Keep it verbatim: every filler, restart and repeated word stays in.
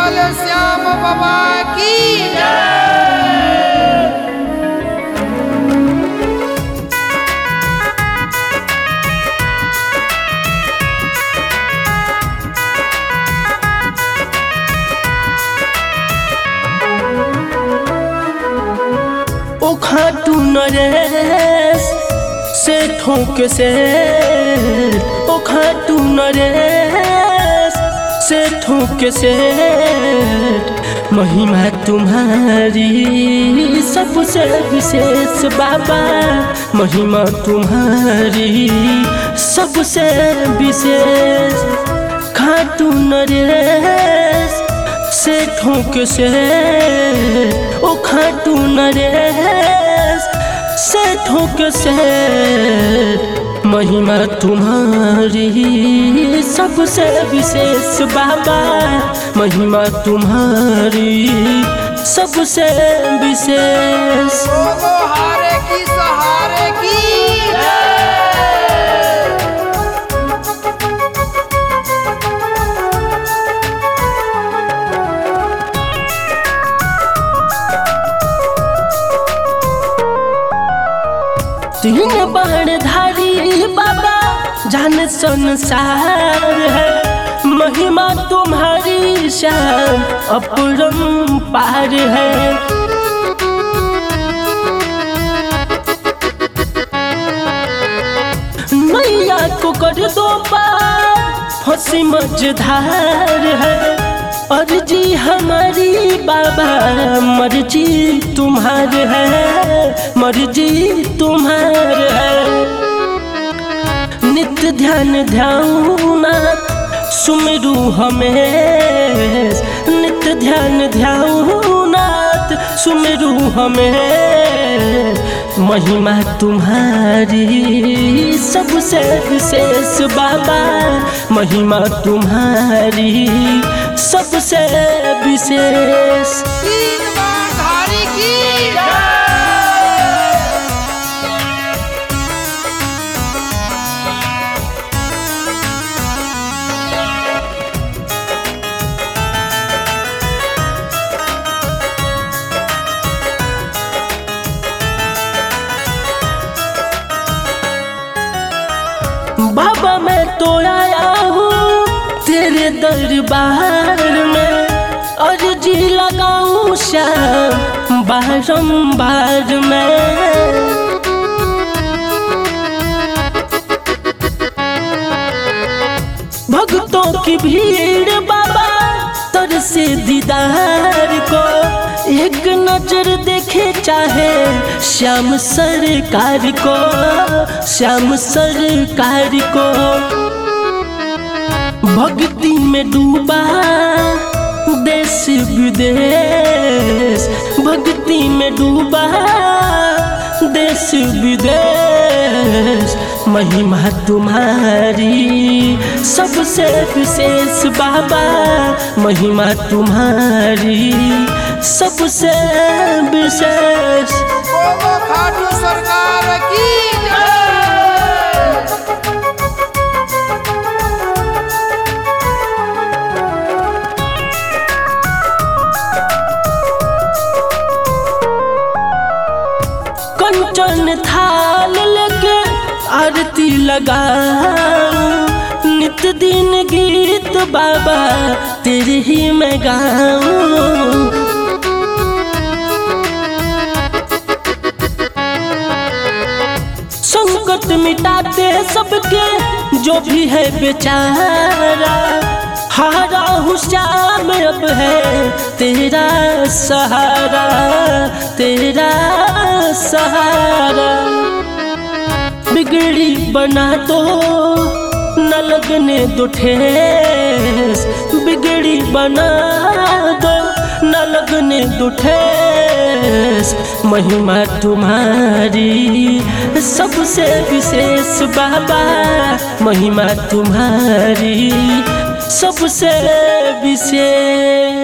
बोले श्याम बाबा की ओ खाटू नरेश से ठोक से ओ खाटू नरेश से ठोक से महिमा तुम्हारी सबसे विशेष बाबा, महिमा तुम्हारी सबसे विशेष। खाटू नरेश से ठोक से ओ खाटू नरेश से ठोक से महिमा तुम्हारी सबसे विशेष बाबा, महिमा तुम्हारी सबसे विशेष। बोलो हारे की सहारे की तीन बाणधारी बाबा जान संसार है, महिमा तुम्हारी शान अपरंपार है। नैया को कर दो पार फंसी मझधार है, अर्जी हमारी बाबा मर्जी तुम्हार है, मर्जी तुम्हार है। नित्य ध्यान ध्यानात सुमिरू हमें, नित्य ध्यान ध्यानात सुमिरू हमें, महिमा तुम्हारी सबसे विशेष बाबा, महिमा तुम्हारी सबसे विशेष। तीन बाणधारी की बाबा मैं तो आया हूँ तेरे दरबार में, अर्जी लगाऊं श्याम बारंबार में। भक्तों की भीड़ बाबा तरसे दीदार को, एक नजर देखे चाहे श्याम सरकार को, श्याम सरकार को। भक्ति में डूबा देश विदेश, भक्ति में डूबा देश विदेश, महिमा तुम्हारी सबसे विशेष बाबा, महिमा तुम्हारी सबसे विशेष। बोलो खाटू सरकार की कंचन थाल लेके आरती लगाऊं, नित दिन गीत बाबा तेरे ही मैं गाऊं। संकट मिटाते सबके जो भी है बेचारा, हारा हूँ श्याम अब है तेरा सहारा, तेरा सहारा। बिगड़ी बना दो न लगने दो ठेस, बिगड़ी बना दो न लगने दो ठेस, महिमा तुम्हारी सबसे विशेष बाबा, महिमा तुम्हारी सबसे विशेष।